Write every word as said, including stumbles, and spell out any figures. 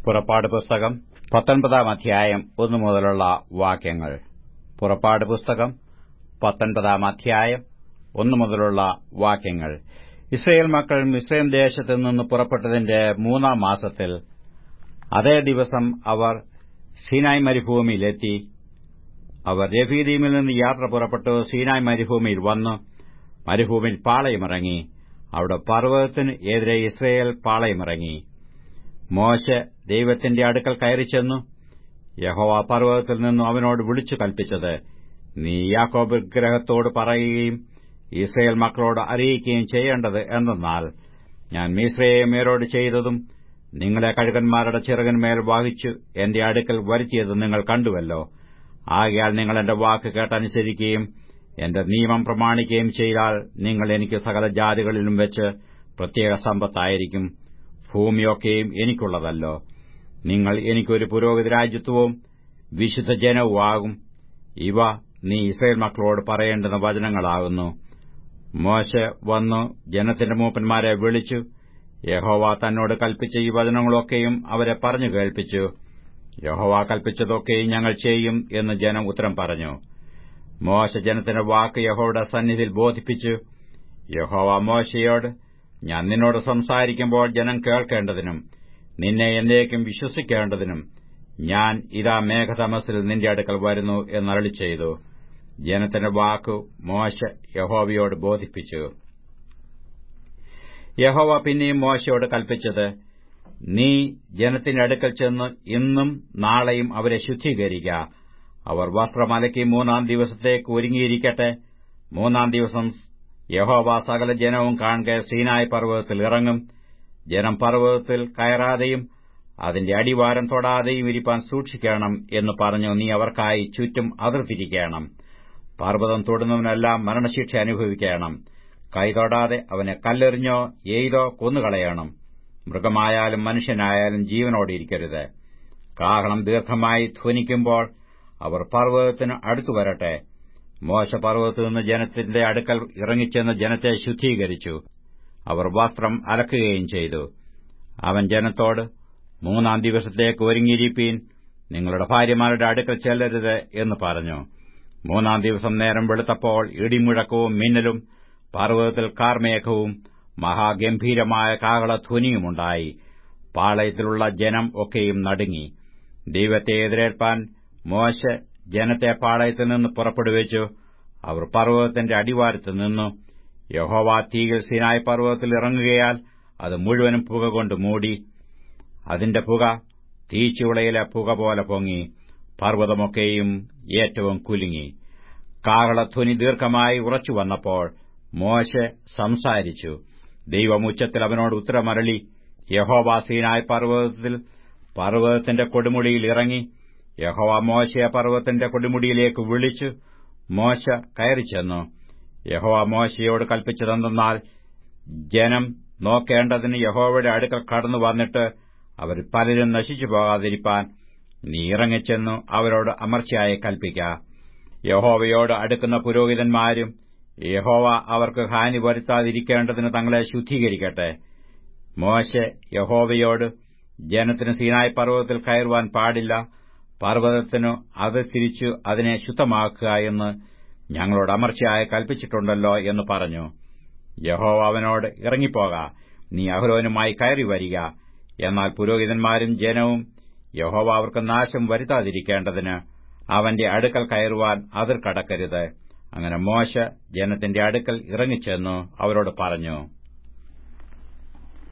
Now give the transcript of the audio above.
പുറപ്പാട് പുസ്തകം പത്തൊൻപതാം അധ്യായം ഒന്നു മുതലുള്ള വാക്യങ്ങൾ. പുറപ്പാട് പുസ്തകം പത്തൊൻപതാം അധ്യായം ഒന്നു മുതലുള്ള വാക്യങ്ങൾ. ഇസ്രായേൽ മക്കൾ മിസ്രയീം ദേശത്തു നിന്ന് പുറപ്പെട്ടതിന്റെ മൂന്നാം മാസത്തിൽ അതേ ദിവസം അവർ സീനായ് മരുഭൂമിയിലെത്തി. അവർ രഫീദീമിൽ നിന്ന് യാത്ര പുറപ്പെട്ടു സീനായ് മരുഭൂമിയിൽ വന്നു മരുഭൂമിയിൽ പാളയമിറങ്ങി. അവിടെ പർവ്വതത്തിന് എതിരെ ഇസ്രായേൽ പാളയമിറങ്ങി. മോശെ ദൈവത്തിന്റെ അടുക്കൽ കയറിച്ചെന്നു. യഹോവ പർവ്വതത്തിൽ നിന്നും അവനോട് വിളിച്ചു കൽപ്പിച്ചത്, നീ യാക്കോബ് വിഗ്രഹത്തോട് പറയുകയും ഇസ്രായേൽ മക്കളോട് അറിയിക്കുകയും ചെയ്യേണ്ടത് എന്തെന്നാൽ, ഞാൻ മിസ്രയീമ്യരോട് ചെയ്തതും നിങ്ങളെ കഴുകന്മാരുടെ ചിറകിന്മേൽ വഹിച്ചു എന്റെ അടുക്കൽ വരുത്തിയതും നിങ്ങൾ കണ്ടുവല്ലോ. ആകയാൽ നിങ്ങൾ എന്റെ വാക്ക് കേട്ടനുസരിക്കുകയും എന്റെ നിയമം പ്രമാണിക്കുകയും ചെയ്താൽ നിങ്ങൾ എനിക്ക് സകല ജാതികളിലും വെച്ച് പ്രത്യേക സമ്പത്തായിരിക്കും. ഭൂമിയൊക്കെയും എനിക്കുള്ളതല്ലോ. നിങ്ങൾ എനിക്കൊരു പുരോഹിത രാജ്യത്വവും വിശുദ്ധ ജനവുമാകും. ഇവ നീ ഇസ്രായേൽ മക്കളോട് പറയേണ്ടുന്ന വചനങ്ങളാകുന്നു. മോശെ വന്നു ജനത്തിന്റെ മൂപ്പന്മാരെ വിളിച്ചു യഹോവ തന്നോട് കൽപ്പിച്ച ഈ വചനങ്ങളൊക്കെയും അവരെ പറഞ്ഞു കേൾപ്പിച്ചു. യഹോവ കൽപ്പിച്ചതൊക്കെയും ഞങ്ങൾ ചെയ്യും എന്ന് ജനം ഉത്തരം പറഞ്ഞു. മോശെ ജനത്തിന്റെ വാക്ക് യഹോവയുടെ സന്നിധിയിൽ ബോധിപ്പിച്ചു. യഹോവ മോശെയോട്, ഞാൻ നിന്നോട് സംസാരിക്കുമ്പോൾ ജനം കേൾക്കേണ്ടതിനും നിന്നെ എന്നേക്കും വിശ്വസിക്കേണ്ടതിനും ഞാൻ ഇതാ മേഘതമസ്സിൽ നിന്റെ അടുക്കൽ വരുന്നു എന്നരുളിച്ചെയ്തു. ജനത്തിന്റെ വാക്കു മോശെ യഹോവയോട് ബോധിപ്പിച്ചു. യഹോവ പിന്നെയും മോശയോട് കൽപ്പിച്ചത്, നീ ജനത്തിന്റെ അടുക്കൽ ചെന്ന് ഇന്നും നാളെയും അവരെ ശുദ്ധീകരിക്ക. അവർ വസ്ത്രം അലക്കി മൂന്നാം ദിവസത്തേക്ക് ഒരുങ്ങിയിരിക്കട്ടെ. മൂന്നാം ദിവസം യഹോവ സകല ജനവും കാണെ സീനായ് പർവ്വതത്തിൽ ഇറങ്ങും. ജനം പർവ്വതത്തിൽ കയറാതെയും അതിന്റെ അടിവാരം തൊടാതെയും ഇരിപ്പാൻ സൂക്ഷിക്കണം എന്ന് പറഞ്ഞു നീ അവർക്കായി ചുറ്റും അതിർത്തിരിക്കണം. പർവ്വതം തൊടുന്നവനെല്ലാം മരണശിക്ഷ അനുഭവിക്കണം. കൈ തൊടാതെ അവനെ കല്ലെറിഞ്ഞോ എയ്തോ കൊന്നുകളയണം. മൃഗമായാലും മനുഷ്യനായാലും ജീവനോടിരിക്കരുത്. കാഹളം ദീർഘമായി ധ്വനിക്കുമ്പോൾ അവർ പർവ്വതത്തിന് അടുത്തുവരട്ടെ. മോശെ പർവ്വതത്തിൽ നിന്ന് ജനത്തിന്റെ അടുക്കൽ ഇറങ്ങിച്ചെന്ന് ജനത്തെ ശുദ്ധീകരിച്ചു. അവർ വസ്ത്രം അലക്കുകയും ചെയ്തു. അവൻ ജനത്തോട്, മൂന്നാം ദിവസത്തേക്ക് ഒരുങ്ങിയിരിപ്പീൻ, നിങ്ങളുടെ ഭാര്യമാരുടെ അടുക്കൽ ചെല്ലരുത് എന്ന് പറഞ്ഞു. മൂന്നാം ദിവസം നേരം വെളുത്തപ്പോൾ ഇടിമുഴക്കവും മിന്നലും പർവ്വതത്തിൽ കാർമേഘവും മഹാഗംഭീരമായ കാഹളധ്വനിയുമുണ്ടായി. പാളയത്തിലുള്ള ജനം ഒക്കെയും നടുങ്ങി. ദൈവത്തെ എതിരേൽപ്പാൻ മോശെ ജനത്തെ പാളയത്തിൽ നിന്ന് പുറപ്പെടുവിച്ചു. അവർ പർവ്വതത്തിന്റെ അടിവാരത്ത് നിന്നു. യഹോവ തീയിൽ സീനായ് പർവ്വതത്തിൽ ഇറങ്ങുകയാൽ അത് മുഴുവനും പുക കൊണ്ട് മൂടി. അതിന്റെ പുക തീച്ചുളയിലെ പുക പോലെ പൊങ്ങി. പർവ്വതമൊക്കെയും ഏറ്റവും കുലുങ്ങി. കാഹളധ്വനി ദീർഘമായി ഉറച്ചു വന്നപ്പോൾ മോശെ സംസാരിച്ചു. ദൈവം ഉച്ചത്തിൽ അവനോട് ഉത്തരമരുളി. യഹോവ സീനായ് പർവ്വതത്തിൽ പർവ്വതത്തിന്റെ കൊടുമുടിയിൽ ഇറങ്ങി. യഹോവ മോശയെ പർവ്വതത്തിന്റെ കൊടുമുടിയിലേക്ക് വിളിച്ചു. മോശെ കയറിച്ചെന്നു. യഹോവ മോശയോട് കൽപ്പിച്ചതെന്തെന്നാൽ, ജനം നോക്കേണ്ടതിന് യഹോവയുടെ അടുക്കൽ കടന്നു വന്നിട്ട് അവർ പലരും നശിച്ചു പോകാതിരിപ്പാൻ നീ ഇറങ്ങിച്ചെന്നു അവരോട് അമർച്ചയായി കൽപ്പിക്ക. യഹോവയോട് അടുക്കുന്ന പുരോഹിതന്മാരും യഹോവ അവർക്ക് ഹാനി വരുത്താതിരിക്കേണ്ടതിന് തങ്ങളെ ശുദ്ധീകരിക്കട്ടെ. മോശെ യഹോവയോട്, ജനത്തിന് സീനായ് പർവ്വതത്തിൽ കയറുവാൻ പാടില്ല. പർവ്വതത്തിനു അത് തിരിച്ചു അതിനെ ശുദ്ധമാക്കുക എന്ന് ഞങ്ങളോട് അമർച്ചയായി കൽപ്പിച്ചിട്ടുണ്ടല്ലോ എന്ന് പറഞ്ഞു. യഹോവ അവനോട്, ഇറങ്ങിപ്പോക, നീ അഹരോനുമായി കയറി വരിക. എന്നാൽ പുരോഹിതന്മാരും ജനവും യഹോവ അവർക്ക് നാശം വരുത്താതിരിക്കേണ്ടതിന് അവന്റെ അടുക്കൽ കയറുവാൻ അതിർ കടക്കരുത്. അങ്ങനെ മോശെ ജനത്തിന്റെ അടുക്കൽ ഇറങ്ങിച്ചെന്നു അവരോട് പറഞ്ഞു.